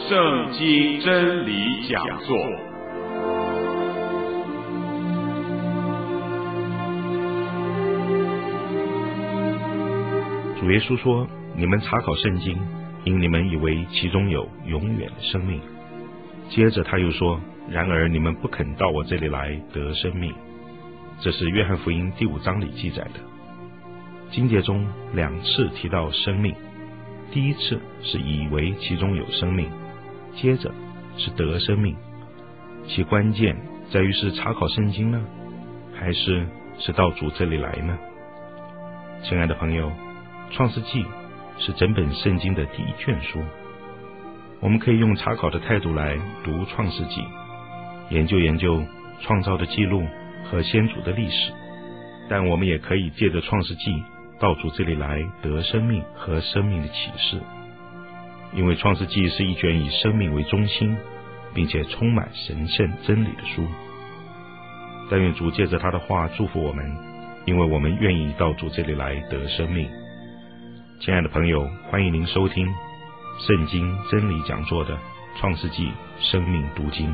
圣经真理讲座。 主耶稣说：“你们查考圣经，因你们以为其中有永远的生命。”接着他又说：“然而你们不肯到我这里来得生命。”这是约翰福音第5章里记载的。经节中2次提到生命，第一次是以为其中有生命，接着是得生命。其关键在于是查考圣经呢，还是到主这里来呢？亲爱的朋友，创世纪是整本圣经的第一卷书，我们可以用查考的态度来读创世纪，研究创造的记录和先祖的历史，但我们也可以借着创世纪到主这里来得生命和生命的启示。因为创世纪是一卷以生命为中心，并且充满神圣真理的书。但愿主借着他的话祝福我们，因为我们愿意到主这里来得生命。亲爱的朋友，欢迎您收听圣经真理讲座的创世纪生命读经。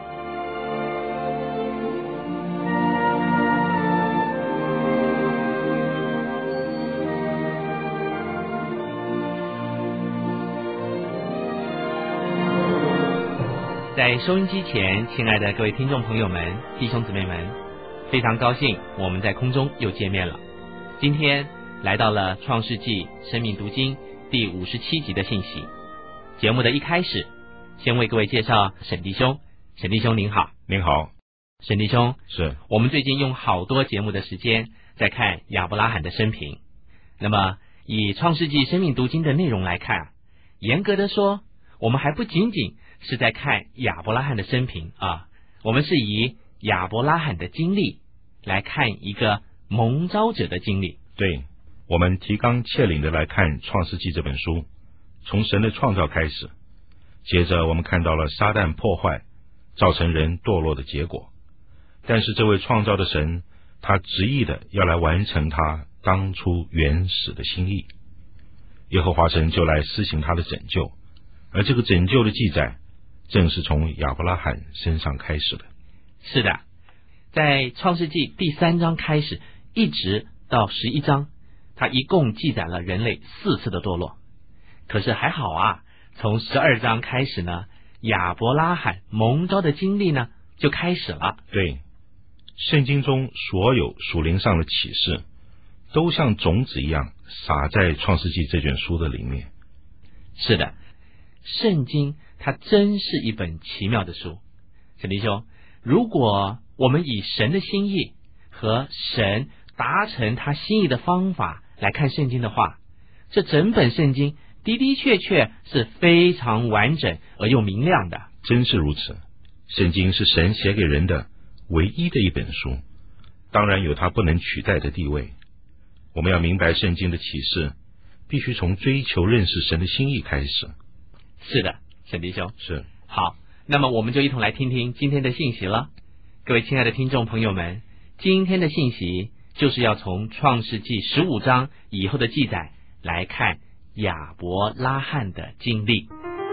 在收音机前，亲爱的各位听众朋友们、弟兄姊妹们，非常高兴我们在空中又见面了。今天来到了创世纪生命读经第57集的信息。节目的一开始，先为各位介绍沈弟兄。沈弟兄您好。 您好。 沈弟兄， 是我们最近用好多节目的时间在看亚伯拉罕的生平。那么以创世纪生命读经的内容来看，严格的说，我们还不仅仅是在看亚伯拉罕的生平啊，我们是以亚伯拉罕的经历来看一个蒙召者的经历。 对，我们提纲挈领的来看创世纪这本书，从神的创造开始，接着我们看到了撒旦破坏造成人堕落的结果，但是这位创造的神，他执意的要来完成他当初原始的心意，耶和华神就来施行他的拯救，而这个拯救的记载正是从亚伯拉罕身上开始的。 是的，在创世纪第3章开始一直到11章，它一共记载了人类4次的堕落。可是还好啊，从12章开始呢，亚伯拉罕蒙召的经历呢就开始了。 对，圣经中所有属灵上的启示都像种子一样撒在创世纪这卷书的里面。 是的，圣经它真是一本奇妙的书。沈弟兄，如果我们以神的心意和神达成他心意的方法来看圣经的话，这整本圣经的的确确是非常完整而又明亮的。 真是如此，圣经是神写给人的唯一的一本书，当然有它不能取代的地位。我们要明白圣经的启示，必须从追求认识神的心意开始。 是的，沈弟兄。 是。 好，那么我们就一同来听听今天的信息了。各位亲爱的听众朋友们，今天的信息就是要从创世纪15章以后的记载来看亚伯拉罕的经历。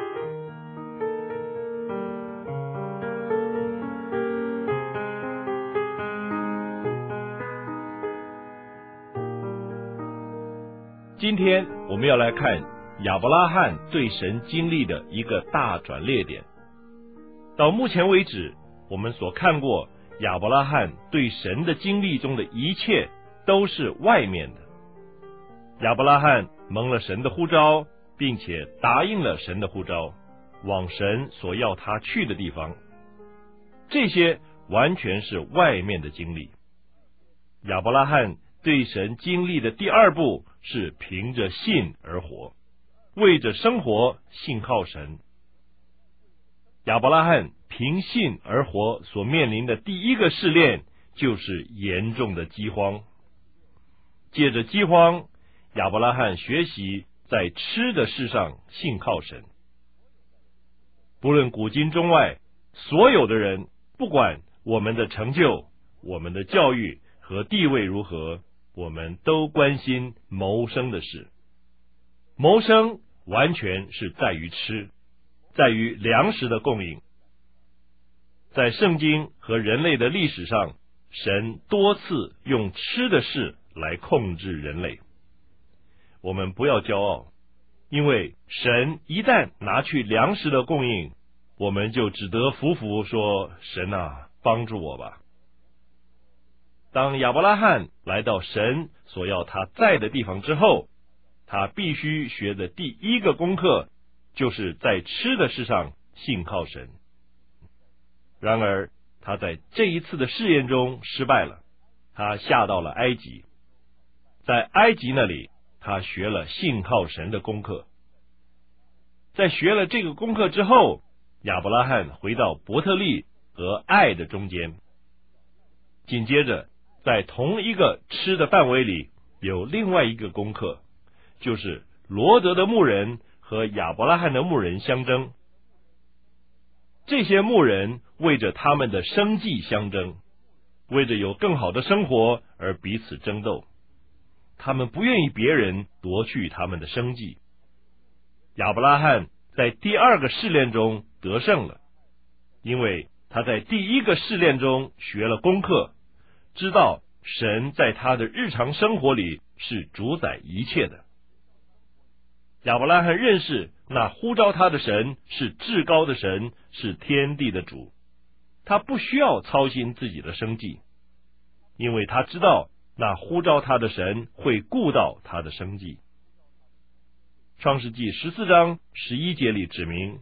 今天我们要来看亚伯拉罕对神经历的一个大转捩点。到目前为止，我们所看过亚伯拉罕对神的经历中的一切都是外面的。亚伯拉罕蒙了神的呼召，并且答应了神的呼召，往神所要他去的地方。这些完全是外面的经历。亚伯拉罕对神经历的第2步是凭着信而活，为着生活信靠神。亚伯拉罕凭信而活所面临的第一个试炼就是严重的饥荒。借着饥荒，亚伯拉罕学习在吃的事上信靠神。不论古今中外，所有的人，不管我们的成就、我们的教育和地位如何，我们都关心谋生的事。谋生完全是在于吃。 在于粮食的供应。在圣经和人类的历史上，神多次用吃的事来控制人类。我们不要骄傲，因为神一旦拿去粮食的供应，我们就只得服服说：神啊，帮助我吧。当亚伯拉罕来到神所要他在的地方之后，他必须学的第一个功课，就是在吃的事上信靠神。然而他在这一次的试验中失败了，他下到了埃及。在埃及那里，他学了信靠神的功课。在学了这个功课之后，亚伯拉罕回到伯特利和爱的中间。紧接着，在同一个吃的范围里，有另外一个功课，就是罗德的牧人和亚伯拉罕的牧人相争。这些牧人为着他们的生计相争，为着有更好的生活而彼此争斗。他们不愿意别人夺去他们的生计。亚伯拉罕在第二个试炼中得胜了，因为他在第一个试炼中学了功课，知道神在他的日常生活里是主宰一切的。亚伯拉罕认识那呼召他的神是至高的神，是天地的主，他不需要操心自己的生计，因为他知道那呼召他的神会顾到他的生计。创世纪14章11节里指明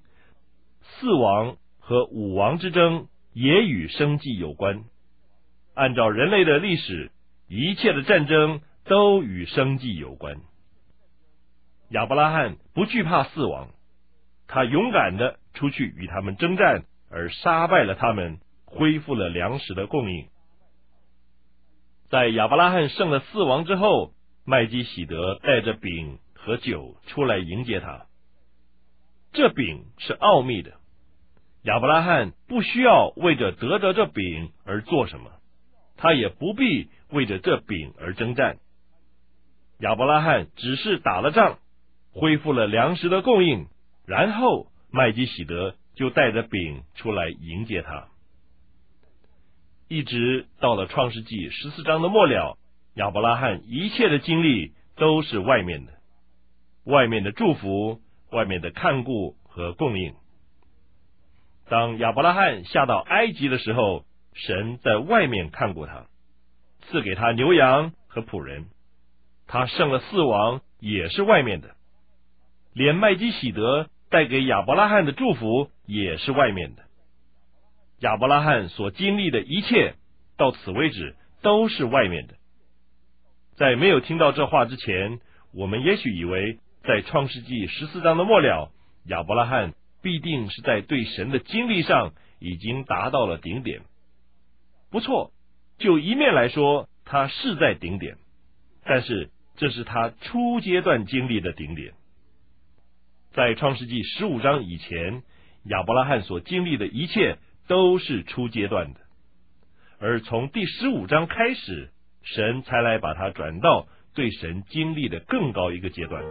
，4王和5王之争也与生计有关。按照人类的历史，一切的战争都与生计有关。亚伯拉罕不惧怕4王，他勇敢地出去与他们征战，而杀败了他们，恢复了粮食的供应。在亚伯拉罕胜了4王之后，麦基洗德带着饼和酒出来迎接他。这饼是奥秘的，亚伯拉罕不需要为着得着这饼而做什么，他也不必为着这饼而征战。亚伯拉罕只是打了仗，恢复了粮食的供应，然后麦基洗德就带着饼出来迎接他。一直到了创世纪14章的末了，亚伯拉罕一切的经历都是外面的，外面的祝福，外面的看顾和供应。当亚伯拉罕下到埃及的时候，神在外面看顾他，赐给他牛羊和仆人。他胜了4王也是外面的，连麦基洗德带给亚伯拉罕的祝福也是外面的。亚伯拉罕所经历的一切，到此为止都是外面的。在没有听到这话之前，我们也许以为在创世纪14章的末了，亚伯拉罕必定是在对神的经历上已经达到了顶点。不错，就一面来说，他是在顶点，但是这是他初阶段经历的顶点。在创世纪15章以前，亚伯拉罕所经历的一切都是初阶段的，而从第15章开始，神才来把它转到对神经历的更高一个阶段。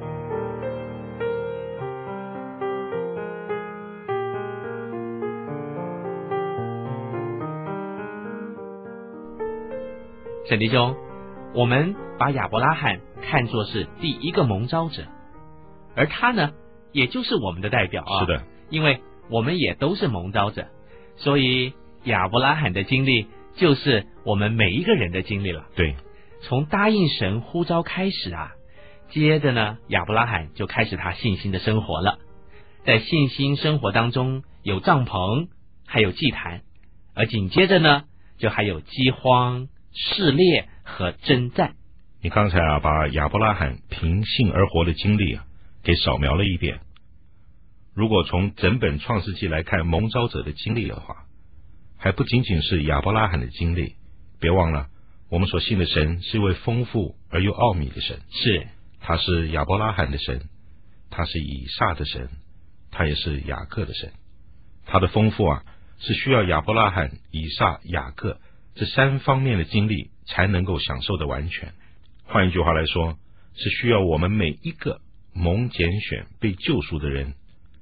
沈弟兄，我们把亚伯拉罕看作是第一个蒙召者，而他呢，也就是我们的代表啊。 是的， 因为我们也都是蒙召者，所以亚伯拉罕的经历就是我们每一个人的经历了。 对， 从答应神呼召开始啊，接着呢，亚伯拉罕就开始他信心的生活了。在信心生活当中，有帐篷，还有祭坛，而紧接着呢，就还有饥荒、试炼和征战。 你刚才把亚伯拉罕凭信而活的经历给扫描了一遍。如果从整本创世纪来看蒙召者的经历的话，还不仅仅是亚伯拉罕的经历。别忘了，我们所信的神是一位丰富而又奥秘的神。 是， 他是亚伯拉罕的神，他是以撒的神，他也是雅各的神。他的丰富是需要亚伯拉罕、以撒、雅各这3方面的经历才能够享受的完全。换一句话来说，是需要我们每一个蒙拣选被救赎的人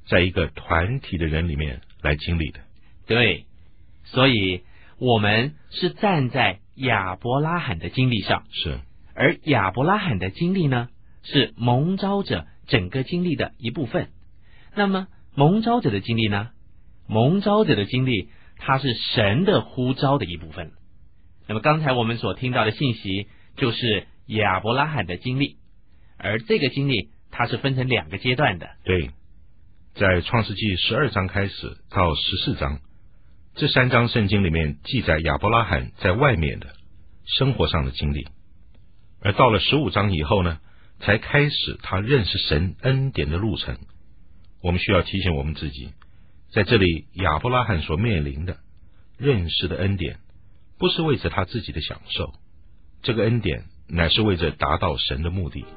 在一个团体的人里面来经历的。 对，所以我们是站在亚伯拉罕的经历上， 是， 而亚伯拉罕的经历呢，是蒙召者整个经历的一部分。那么蒙召者的经历呢？蒙召者的经历，它是神的呼召的一部分。那么刚才我们所听到的信息，就是亚伯拉罕的经历，而这个经历它是分成2个阶段的。 对，在创世纪12章开始到14章，这3章圣经里面记载亚伯拉罕在外面的生活上的经历，而到了15章以后呢，才开始他认识神恩典的路程。我们需要提醒我们自己，在这里亚伯拉罕所面临的认识的恩典，不是为着他自己的享受，这个恩典乃是为着达到神的目的。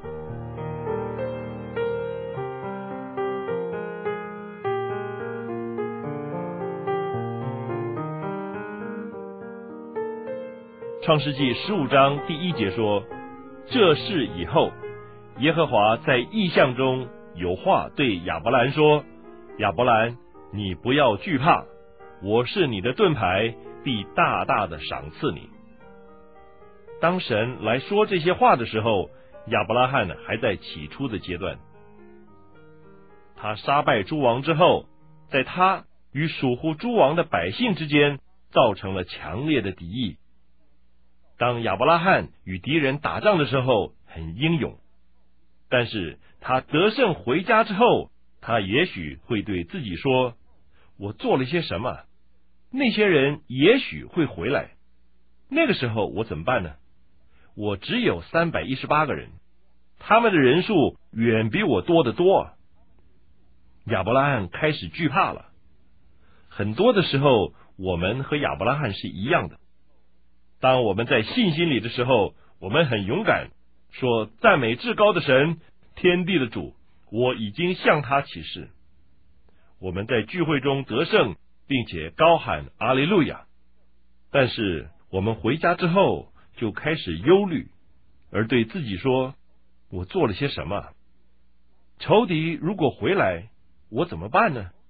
创世纪15章第1节说，这事以后，耶和华在异象中有话对亚伯兰说，亚伯兰，你不要惧怕，我是你的盾牌，必大大的赏赐你。当神来说这些话的时候，亚伯拉罕还在起初的阶段。他杀败诸王之后，在他与属乎诸王的百姓之间造成了强烈的敌意。当亚伯拉罕与敌人打仗的时候很英勇，但是他得胜回家之后，他也许会对自己说，我做了些什么？那些人也许会回来，那个时候我怎么办呢？我只有318个人，他们的人数远比我多得多。亚伯拉罕开始惧怕了。很多的时候，我们和亚伯拉罕是一样的。当我们在信心里的时候，我们很勇敢，说赞美至高的神，天地的主，我已经向他起誓。我们在聚会中得胜，并且高喊阿利路亚。但是我们回家之后就开始忧虑，而对自己说，我做了些什么？仇敌如果回来，我怎么办呢？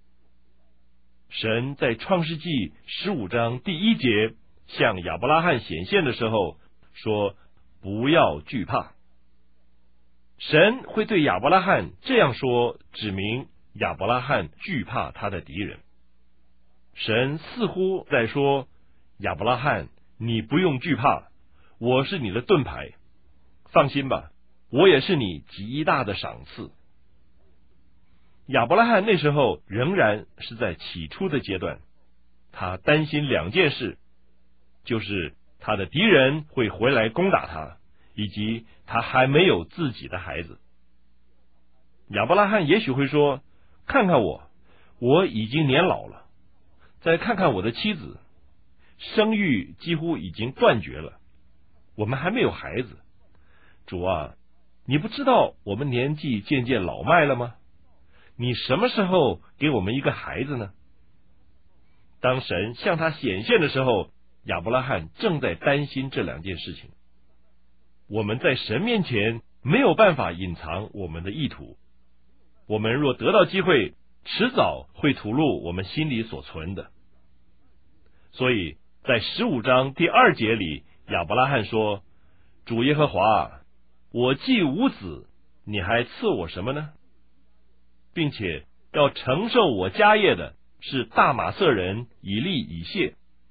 神在创世纪15章第1节向亚伯拉罕显现的时候说，不要惧怕。神会对亚伯拉罕这样说，指明亚伯拉罕惧怕他的敌人。神似乎在说，亚伯拉罕，你不用惧怕，我是你的盾牌，放心吧，我也是你极大的赏赐。亚伯拉罕那时候仍然是在起初的阶段，他担心2件事，就是他的敌人会回来攻打他，以及他还没有自己的孩子。亚伯拉罕也许会说，看看我已经年老了，再看看我的妻子，生育几乎已经断绝了，我们还没有孩子。主啊，你不知道我们年纪渐渐老迈了吗？你什么时候给我们一个孩子呢？当神向他显现的时候，亚伯拉罕正在担心这2件事情。我们在神面前没有办法隐藏我们的意图，我们若得到机会，迟早会吐露我们心里所存的。所以在15章第2节里，亚伯拉罕说，主耶和华，我既无子，你还赐我什么呢？并且要承受我家业的是大马色人以利以谢。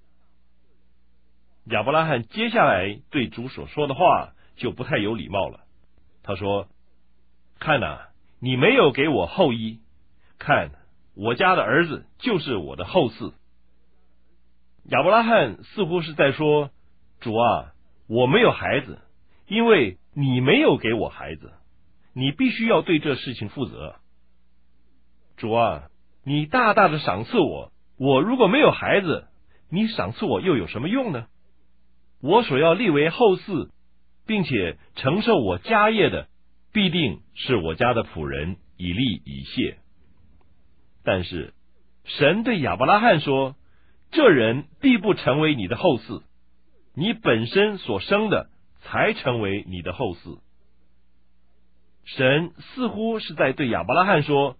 亚伯拉罕接下来对主所说的话就不太有礼貌了。他说，看哪，你没有给我后裔，看我家的儿子就是我的后嗣。亚伯拉罕似乎是在说，主啊，我没有孩子，因为你没有给我孩子，你必须要对这事情负责。主啊，你大大的赏赐我，我如果没有孩子，你赏赐我又有什么用呢？我所要立为后嗣，并且承受我家业的，必定是我家的仆人以利以谢。但是神对亚伯拉罕说，这人必不成为你的后嗣，你本身所生的才成为你的后嗣。神似乎是在对亚伯拉罕说，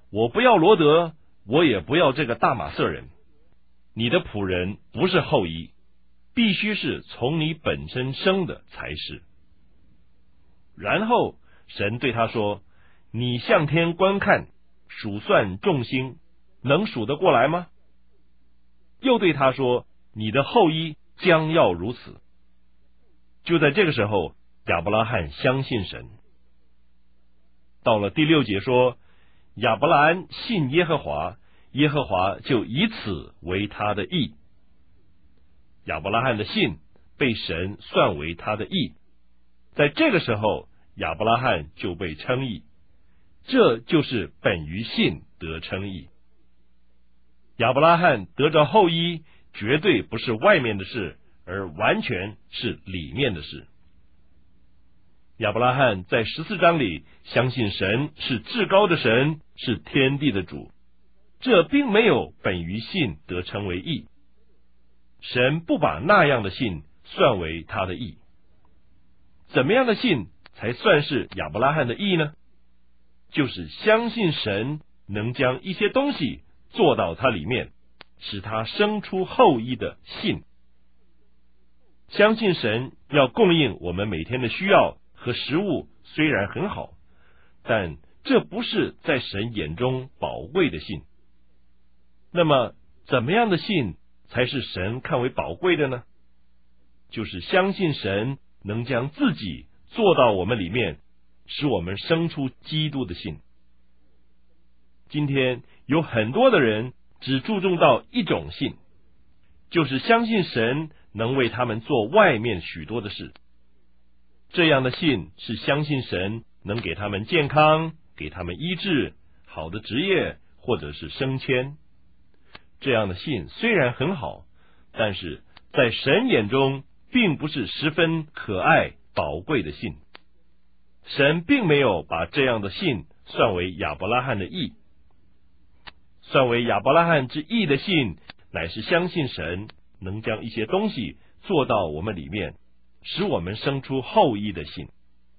我不要罗得，我也不要这个大马色人。你的仆人不是后裔，必须是从你本身生的才是。然后神对他说，你向天观看，数算众星，能数得过来吗？又对他说，你的后裔将要如此。就在这个时候，亚伯拉罕相信神。到了第6节说，亚伯拉罕信耶和华，耶和华就以此为他的义。亚伯拉罕的信被神算为他的义，在这个时候，亚伯拉罕就被称义。这就是本于信得称义。亚伯拉罕得着后裔，绝对不是外面的事，而完全是里面的事。亚伯拉罕在14章里相信神是至高的神，是天地的主，这并没有本于信得称为义。神不把那样的信算为他的义。怎么样的信才算是亚伯拉罕的义呢？就是相信神能将一些东西做到他里面，使他生出后裔的信。相信神要供应我们每天的需要和食物虽然很好，但这不是在神眼中宝贵的信。那么怎么样的信才是神看为宝贵的呢？就是相信神能将自己做到我们里面，使我们生出基督的信。今天有很多的人只注重到一种信，就是相信神能为他们做外面许多的事。这样的信是相信神能给他们健康，给他们医治，好的职业，或者是升迁。这样的信虽然很好，但是在神眼中并不是十分可爱宝贵的信。神并没有把这样的信算为亚伯拉罕的义。算为亚伯拉罕之义的信，乃是相信神能将一些东西做到我们里面，使我们生出后裔的信。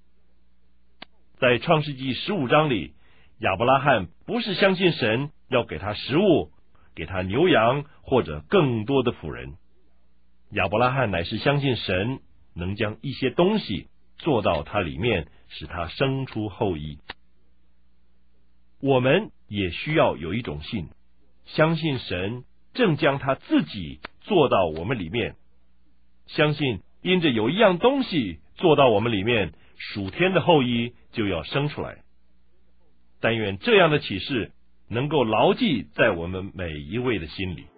在创世纪15章里，亚伯拉罕不是相信神要给他食物，给他牛羊或者更多的妇人。亚伯拉罕乃是相信神能将一些东西做到他里面，使他生出后裔。我们也需要有一种信，相信神正将他自己做到我们里面，相信因着有一样东西做到我们里面，属天的后裔就要生出来。但愿这样的启示能够牢记在我们每一位的心里。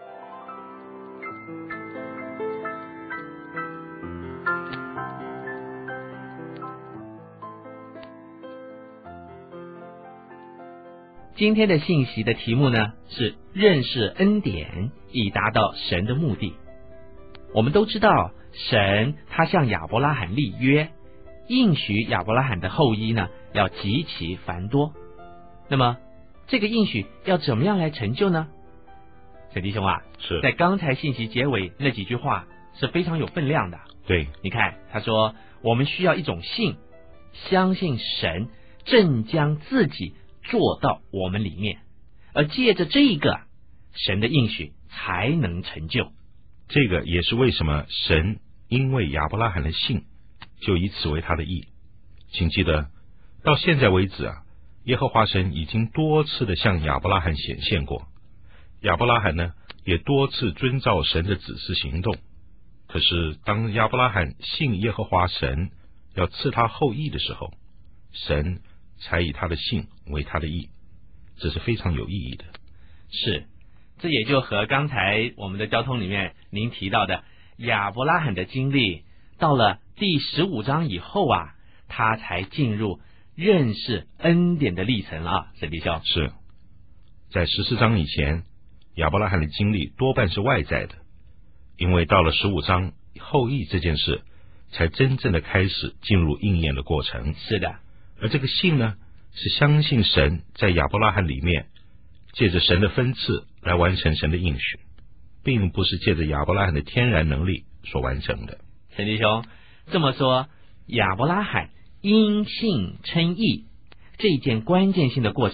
今天的信息的题目呢，是认识恩典以达到神的目的。我们都知道，神他向亚伯拉罕立约，应许亚伯拉罕的后裔呢要极其繁多。那么这个应许要怎么样来成就呢？小弟兄啊， 是在刚才信息结尾那几句话是非常有分量的。 对， 你看他说我们需要一种信，相信神正将自己做到我们里面，而借着这个神的应许才能成就。 这个也是为什么神因为亚伯拉罕的信，就以此为他的义。请记得，到现在为止耶和华神已经多次的向亚伯拉罕显现过，亚伯拉罕呢也多次遵照神的指示行动。可是当亚伯拉罕信耶和华神要赐他后裔的时候，神才以他的信为他的义，这是非常有意义的。 是，这也就和刚才我们的交通里面您提到的亚伯拉罕的经历，到了第15章以后他才进入认识恩典的历程了。沈弟兄， 是在14章以前，亚伯拉罕的经历多半是外在的，因为到了15章后裔这件事才真正的开始进入应验的过程。 是的， 而这个信呢，是相信神在亚伯拉罕里面借着神的分赐来完成神的应许，并不是借着亚伯拉罕的天然能力所完成的。 沈弟兄这么说，亚伯拉罕因信称义这一件关键性的过程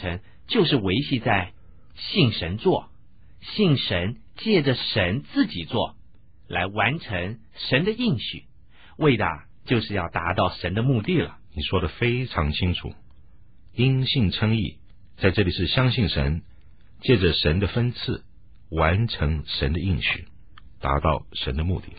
就是维系在信神做，信神借着神自己做，来完成神的应许，为的就是要达到神的目的了。 你说的非常清楚，因信称义，在这里是相信神，借着神的分赐，完成神的应许，达到神的目的。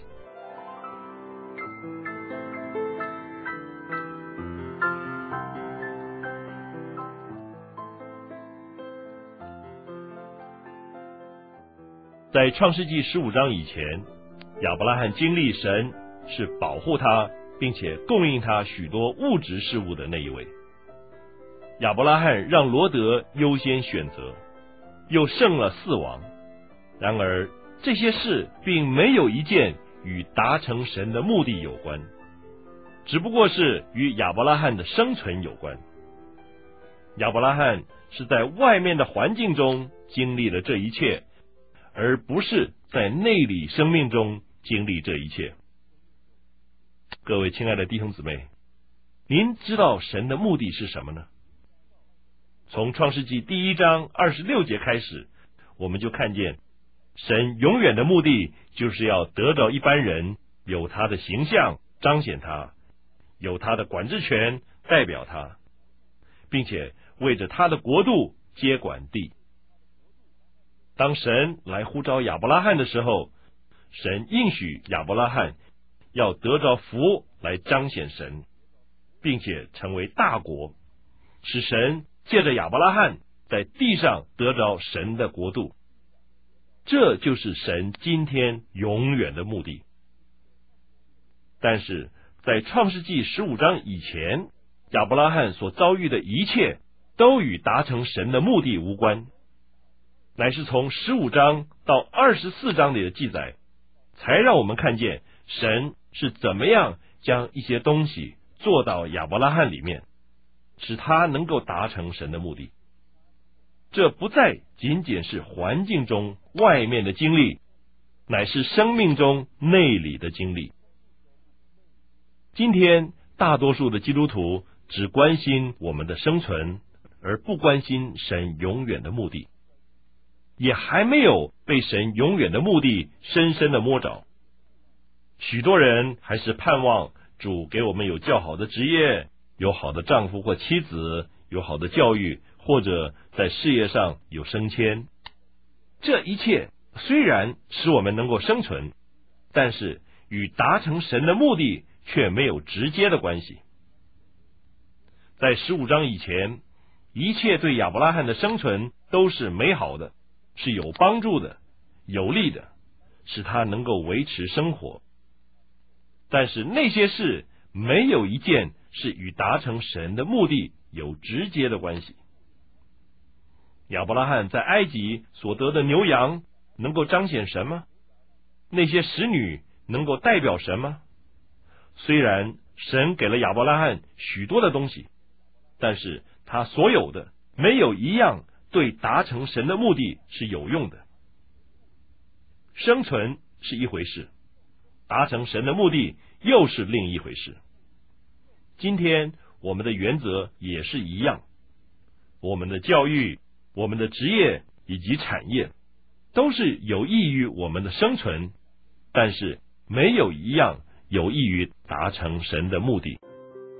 在创世纪15章以前，亚伯拉罕经历神是保护他，并且供应他许多物质事物的那一位。亚伯拉罕让罗得优先选择，又胜了4王。然而这些事并没有一件与达成神的目的有关，只不过是与亚伯拉罕的生存有关。亚伯拉罕是在外面的环境中经历了这一切，而不是在内里生命中经历这一切。各位亲爱的弟兄姊妹，您知道神的目的是什么呢？从创世纪第1章26节开始，我们就看见神永远的目的就是要得着一般人，有他的形象彰显他，有他的管制权代表他，并且为着他的国度接管地。当神来呼召亚伯拉罕的时候，神应许亚伯拉罕要得着福来彰显神，并且成为大国，使神借着亚伯拉罕在地上得着神的国度。这就是神今天永远的目的。但是在创世纪15章以前，亚伯拉罕所遭遇的一切都与达成神的目的无关，乃是从15章到24章里的记载，才让我们看见神是怎么样将一些东西做到亚伯拉罕里面，使他能够达成神的目的。这不再仅仅是环境中外面的经历，乃是生命中内里的经历。今天大多数的基督徒只关心我们的生存，而不关心神永远的目的，也还没有被神永远的目的深深的摸着。许多人还是盼望主给我们有较好的职业，有好的丈夫或妻子，有好的教育，或者在事业上有升迁。这一切虽然使我们能够生存，但是与达成神的目的却没有直接的关系。在15章以前，一切对亚伯拉罕的生存都是美好的，是有帮助的，有利的，使他能够维持生活。但是那些事没有一件是与达成神的目的有直接的关系。亚伯拉罕在埃及所得的牛羊能够彰显什么？那些使女能够代表什么？虽然神给了亚伯拉罕许多的东西，但是他所有的没有一样对达成神的目的是有用的。生存是一回事，达成神的目的又是另一回事。今天我们的原则也是一样，我们的教育、我们的职业以及产业都是有益于我们的生存，但是没有一样有益于达成神的目的。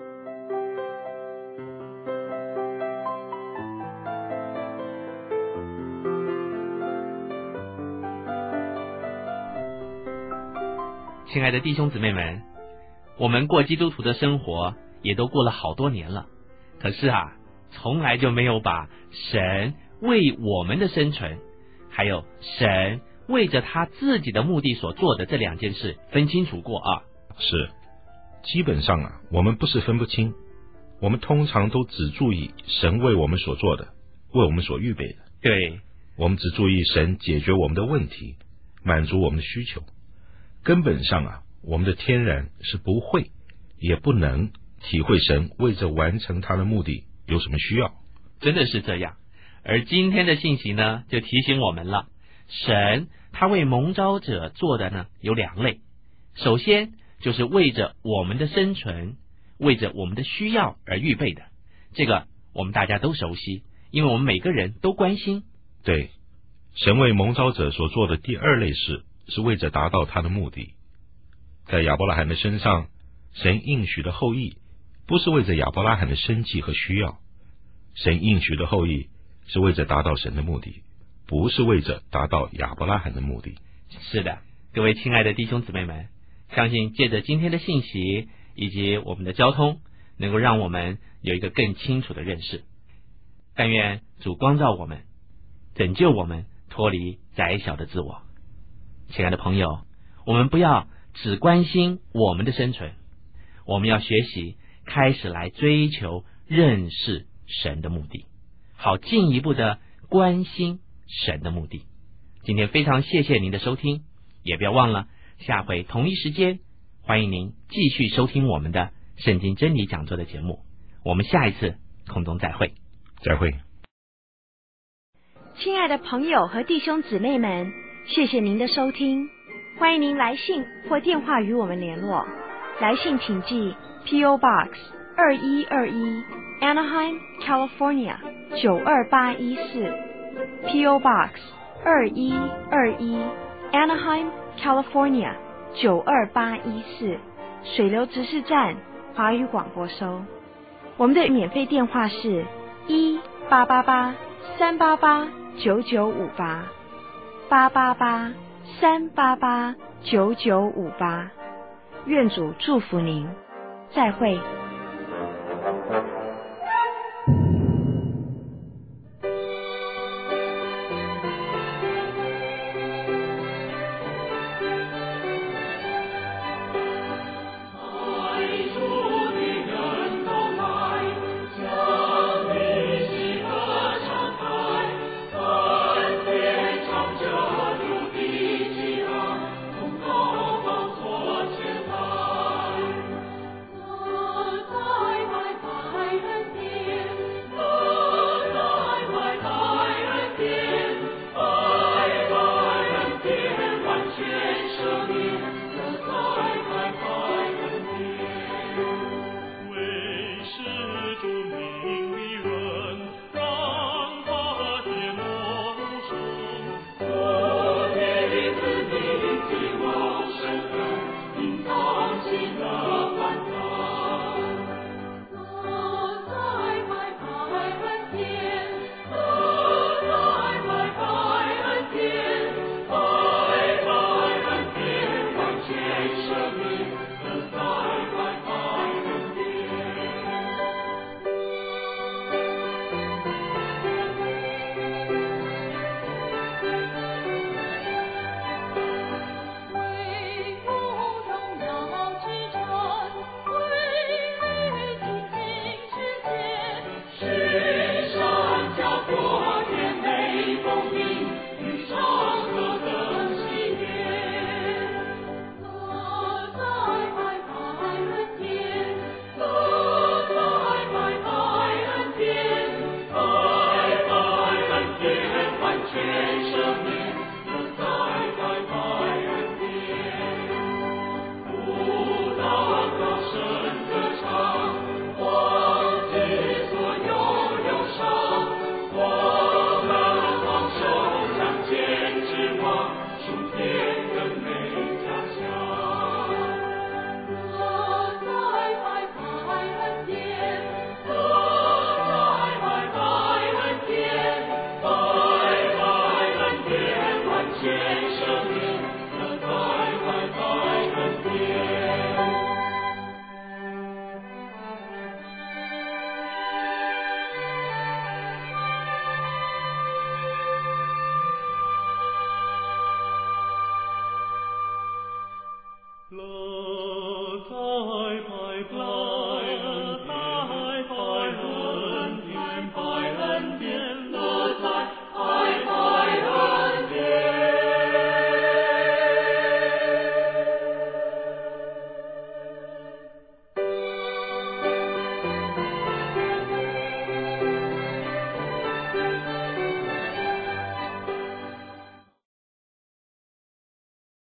亲爱的弟兄姊妹们，我们过基督徒的生活也都过了好多年了，可是从来就没有把神为我们的生存，还有神为着他自己的目的所做的这两件事分清楚过啊。 是，基本上我们不是分不清，我们通常都只注意神为我们所做的，为我们所预备的。 对， 我们只注意神解决我们的问题，满足我们的需求。根本上我们的天然是不会也不能体会神为着完成他的目的有什么需要。 真的是这样。而今天的信息呢，就提醒我们了，神他为蒙召者做的呢有2类。首先就是为着我们的生存，为着我们的需要而预备的，这个我们大家都熟悉， 因为我们每个人都关心。 对，神为蒙召者所做的第二类事，是为着达到他的目的。在亚伯拉罕的身上，神应许的后裔不是为着亚伯拉罕的生计和需要，神应许的后裔是为着达到神的目的，不是为着达到亚伯拉罕的目的。 是的，各位亲爱的弟兄姊妹们，相信借着今天的信息以及我们的交通，能够让我们有一个更清楚的认识。但愿主光照我们，拯救我们脱离窄小的自我。亲爱的朋友，我们不要只关心我们的生存，我们要学习开始来追求认识神的目的，好进一步的关心神的目的。今天非常谢谢您的收听，也不要忘了下回同一时间，欢迎您继续收听我们的圣经真理讲座的节目。我们下一次空中再会。 再会。 亲爱的朋友和弟兄姊妹们，谢谢您的收听，欢迎您来信或电话与我们联络。来信请寄 P.O. Box 2121 Anaheim, California 92814 P.O. Box 2121 Anaheim, California 92814，水流执事站华语广播收。我们的免费电话是1-888-388-9958 888-388-9958。愿主祝福您，再会。